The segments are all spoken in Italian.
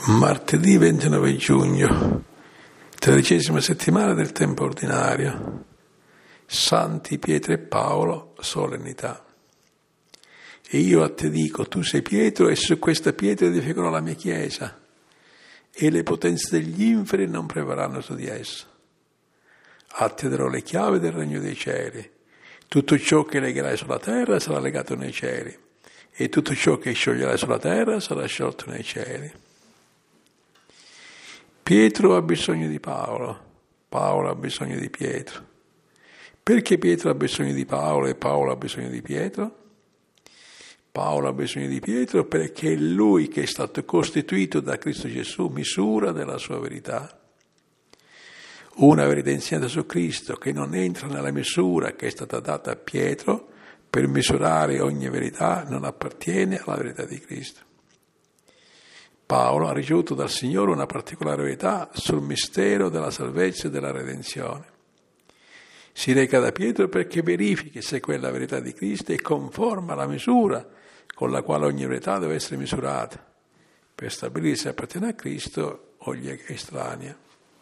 Martedì 29 giugno, 13ª settimana del tempo ordinario. Santi Pietro e Paolo, solennità. E io a te dico, tu sei Pietro e su questa pietra edificherò la mia chiesa e le potenze degli inferi non prevarranno su di essa. A te darò le chiavi del regno dei cieli. Tutto ciò che legherai sulla terra sarà legato nei cieli e tutto ciò che scioglierai sulla terra sarà sciolto nei cieli. Pietro ha bisogno di Paolo, Paolo ha bisogno di Pietro. Perché Pietro ha bisogno di Paolo e Paolo ha bisogno di Pietro? Paolo ha bisogno di Pietro perché è lui che è stato costituito da Cristo Gesù, misura della sua verità. Una verità insegnata su Cristo che non entra nella misura che è stata data a Pietro per misurare ogni verità non appartiene alla verità di Cristo. Paolo ha ricevuto dal Signore una particolare verità sul mistero della salvezza e della redenzione. Si reca da Pietro perché verifichi se quella verità di Cristo è conforme alla misura con la quale ogni verità deve essere misurata, per stabilire se appartiene a Cristo o gli è estranea.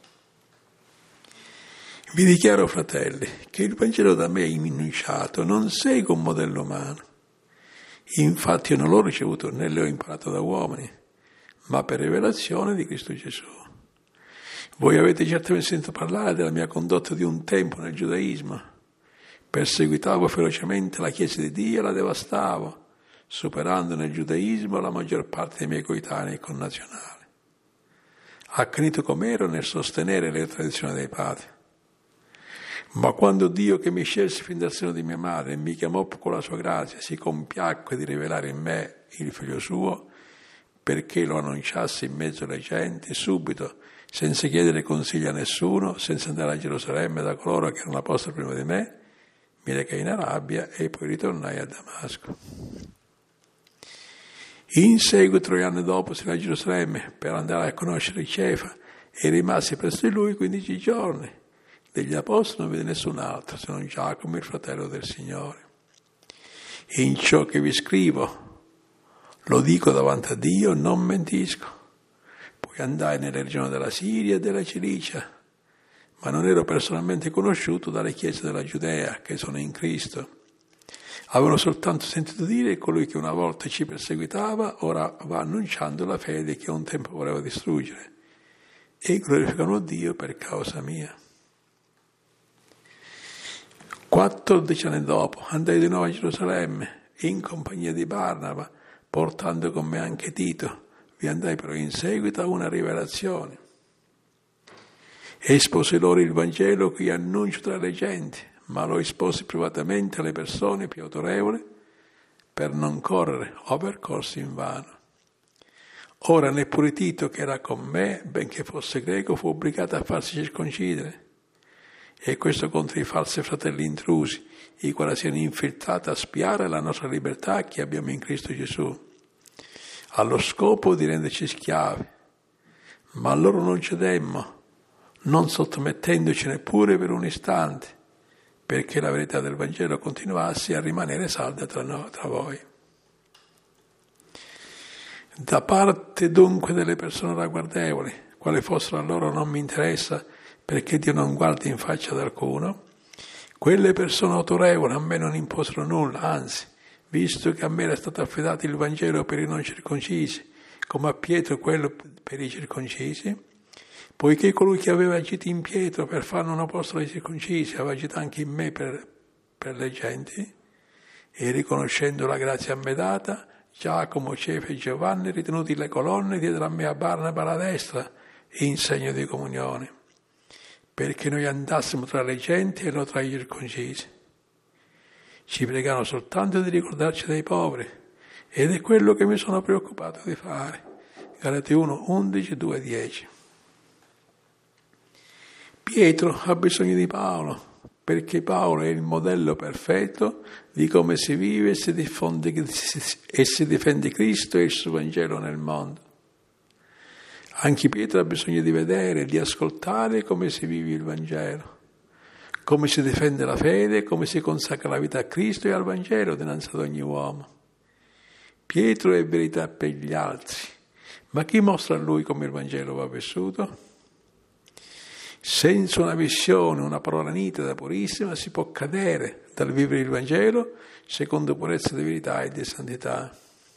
Vi dichiaro, fratelli, che il Vangelo da me annunciato non segue un modello umano. Infatti io non l'ho ricevuto né l'ho imparato da uomini, ma per rivelazione di Cristo Gesù. Voi avete certamente sentito parlare della mia condotta di un tempo nel giudaismo. Perseguitavo ferocemente la Chiesa di Dio e la devastavo, superando nel giudaismo la maggior parte dei miei coetanei e connazionali. Accanito com'ero nel sostenere le tradizioni dei padri. Ma quando Dio, che mi scelse fin dal seno di mia madre e mi chiamò con la sua grazia, si compiacque di rivelare in me il figlio suo, perché lo annunciasse in mezzo alle genti, subito, senza chiedere consigli a nessuno, senza andare a Gerusalemme da coloro che erano apostoli prima di me, mi recai in Arabia e poi ritornai a Damasco. In seguito, 3 anni dopo, si andò a Gerusalemme per andare a conoscere Cefa e rimasi presso di lui 15 giorni. Degli apostoli non vede nessun altro, se non Giacomo, il fratello del Signore. In ciò che vi scrivo, lo dico davanti a Dio, non mentisco. Poi andai nelle regioni della Siria e della Cilicia, ma non ero personalmente conosciuto dalle chiese della Giudea che sono in Cristo. Avevano soltanto sentito dire che colui che una volta ci perseguitava ora va annunciando la fede che un tempo voleva distruggere e glorificano Dio per causa mia. 14 anni dopo andai di nuovo a Gerusalemme in compagnia di Barnaba, portando con me anche Tito. Vi andai però in seguito a una rivelazione. Esposi loro il Vangelo che io annuncio tra le genti, ma lo esposi privatamente alle persone più autorevoli per non correre o percorsi in vano. Ora neppure Tito, che era con me, benché fosse greco, fu obbligato a farsi circoncidere. E questo contro i falsi fratelli intrusi, i quali si erano infiltrati a spiare la nostra libertà che abbiamo in Cristo Gesù, allo scopo di renderci schiavi. Ma loro non cedemmo, non sottomettendoci neppure per un istante, perché la verità del Vangelo continuasse a rimanere salda tra voi. Da parte dunque delle persone ragguardevoli, quali fossero a loro non mi interessa, perché Dio non guarda in faccia ad alcuno, quelle persone autorevoli a me non imposero nulla, anzi, visto che a me era stato affidato il Vangelo per i non circoncisi, come a Pietro quello per i circoncisi, poiché colui che aveva agito in Pietro per farne un apostolo ai circoncisi aveva agito anche in me per le genti, e riconoscendo la grazia a me data, Giacomo, Cefa e Giovanni, ritenuti le colonne, diedero a me a Barnaba alla destra in segno di comunione, perché noi andassimo tra le genti e non tra gli circoncisi. Ci pregano soltanto di ricordarci dei poveri, ed è quello che mi sono preoccupato di fare. Galati 1, 11, 2, 10. Pietro ha bisogno di Paolo, perché Paolo è il modello perfetto di come si vive e si difende Cristo e il suo Vangelo nel mondo. Anche Pietro ha bisogno di vedere, di ascoltare come si vive il Vangelo, come si difende la fede, come si consacra la vita a Cristo e al Vangelo dinanzi ad ogni uomo. Pietro è verità per gli altri, Ma chi mostra a lui come il Vangelo va vissuto? Senza una visione, una parola nitida, purissima, si può cadere dal vivere il Vangelo secondo purezza di verità e di santità.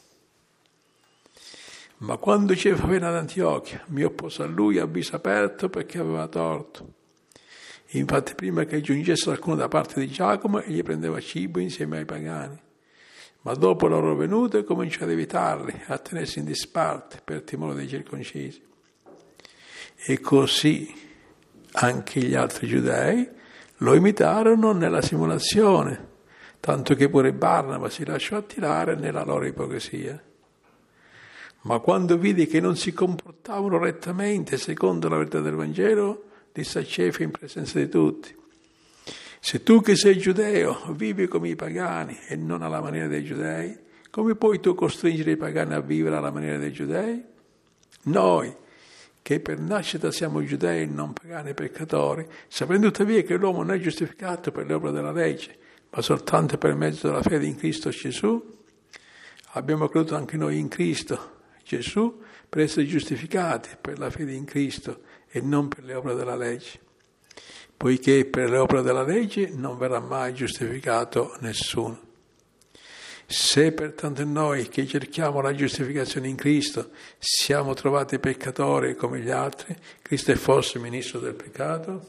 Ma quando Cefalù ad Antiochia mi oppose a lui a viso aperto perché aveva torto. Infatti prima che giungesse qualcuno da parte di Giacomo egli prendeva cibo insieme ai pagani. Ma dopo la loro venuta cominciò ad evitarli, a tenersi in disparte per timore dei circoncisi. E così anche gli altri giudei lo imitarono nella simulazione, tanto che pure Barnaba si lasciò attirare nella loro ipocrisia. Ma quando vidi che non si comportavano rettamente secondo la verità del Vangelo, disse a Cefa in presenza di tutti: se tu che sei giudeo vivi come i pagani e non alla maniera dei giudei, come puoi tu costringere i pagani a vivere alla maniera dei giudei? Noi, che per nascita siamo giudei e non pagani peccatori, sapendo tuttavia che l'uomo non è giustificato per le opere della legge, ma soltanto per mezzo della fede in Cristo Gesù, abbiamo creduto anche noi in Cristo Gesù per essere giustificati per la fede in Cristo e non per le opere della legge, poiché per le opere della legge non verrà mai giustificato nessuno. Se pertanto noi che cerchiamo la giustificazione in Cristo siamo trovati peccatori come gli altri, Cristo è forse ministro del peccato?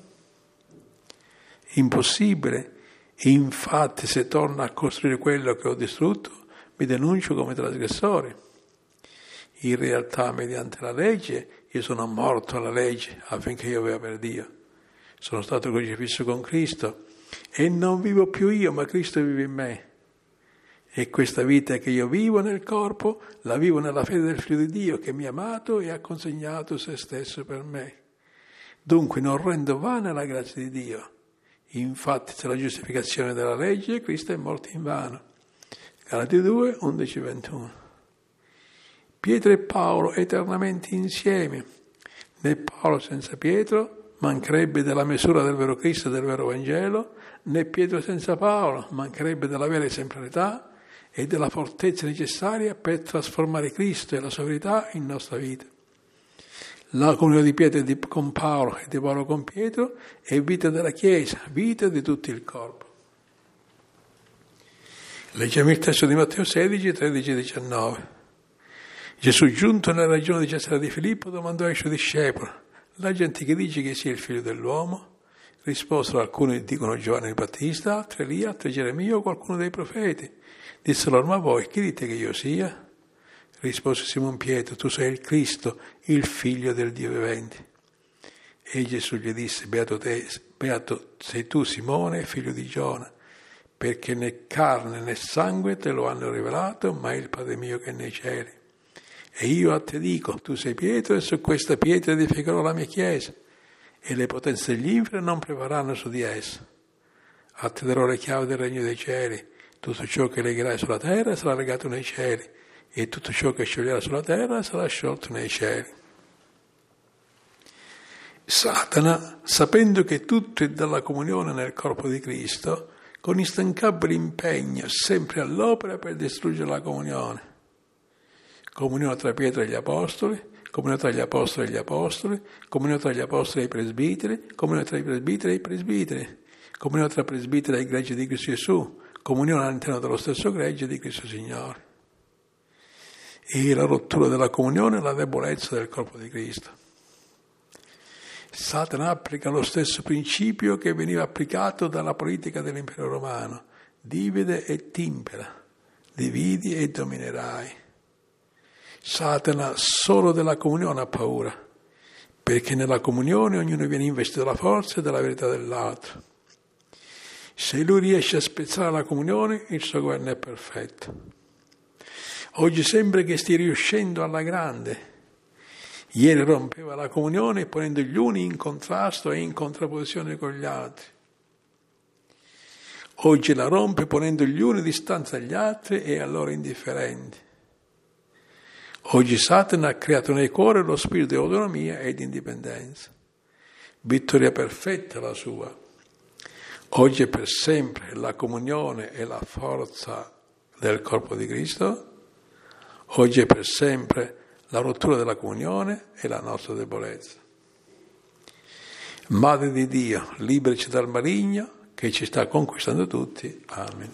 Impossibile. Infatti se torno a costruire quello che ho distrutto, mi denuncio come trasgressore. In realtà, mediante la legge, io sono morto alla legge affinché io viva per Dio. Sono stato crocifisso con Cristo e non vivo più io, ma Cristo vive in me. E questa vita che io vivo nel corpo, la vivo nella fede del Figlio di Dio che mi ha amato e ha consegnato se stesso per me. Dunque non rendo vana la grazia di Dio. Infatti, se la giustificazione della legge, Cristo è morto in vano. Galati 2, 11, 21. Pietro e Paolo eternamente insieme. Né Paolo senza Pietro mancherebbe della misura del vero Cristo e del vero Vangelo, né Pietro senza Paolo mancherebbe della vera esemplarità e della fortezza necessaria per trasformare Cristo e la sua verità in nostra vita. La comunione di Pietro con Paolo e di Paolo con Pietro è vita della Chiesa, vita di tutto il corpo. Leggiamo il testo di Matteo 16, 13 e 19. Gesù, giunto nella regione di Cesarea di Filippo, domandò ai suoi discepoli: la gente che dice che sia il figlio dell'uomo? Risposero: alcuni dicono Giovanni il Battista, altri Elia, altri Geremia o qualcuno dei profeti. Dissero: ma voi chi dite che io sia? Rispose Simon Pietro: tu sei il Cristo, il figlio del Dio vivente. E Gesù gli disse: beato sei tu, Simone, figlio di Giona, perché né carne né sangue te lo hanno rivelato, ma il Padre mio che è nei cieli. E io a te dico, tu sei Pietro, e su questa pietra edificherò la mia chiesa, e le potenze degli inferi non prevarranno su di essa. A te darò le chiavi del regno dei cieli. Tutto ciò che legherai sulla terra sarà legato nei cieli, e tutto ciò che scioglierai sulla terra sarà sciolto nei cieli. Satana, sapendo che tutto è dalla comunione nel corpo di Cristo, con instancabile impegno, sempre all'opera per distruggere la comunione. Comunione tra Pietro e gli Apostoli, comunione tra gli Apostoli e gli Apostoli, comunione tra gli Apostoli e i presbiteri, comunione tra i presbiteri e i presbiteri, comunione tra presbiteri e i greggi di Cristo Gesù, comunione all'interno dello stesso gregge di Cristo Signore. E la rottura della comunione è la debolezza del corpo di Cristo. Satana applica lo stesso principio che veniva applicato dalla politica dell'impero romano: divide e timpera, dividi e dominerai. Satana solo della comunione ha paura, perché nella comunione ognuno viene investito dalla forza e della verità dell'altro. Se lui riesce a spezzare la comunione, il suo governo è perfetto. Oggi sembra che stia riuscendo alla grande. Ieri rompeva la comunione ponendo gli uni in contrasto e in contrapposizione con gli altri. Oggi la rompe ponendo gli uni distanza agli altri e a loro indifferenti. Oggi Satana ha creato nei cuori lo spirito di autonomia e di indipendenza. Vittoria perfetta la sua. Oggi e per sempre la comunione e la forza del corpo di Cristo. Oggi e per sempre La rottura della comunione è la nostra debolezza. Madre di Dio, liberaci dal maligno che ci sta conquistando tutti. Amen.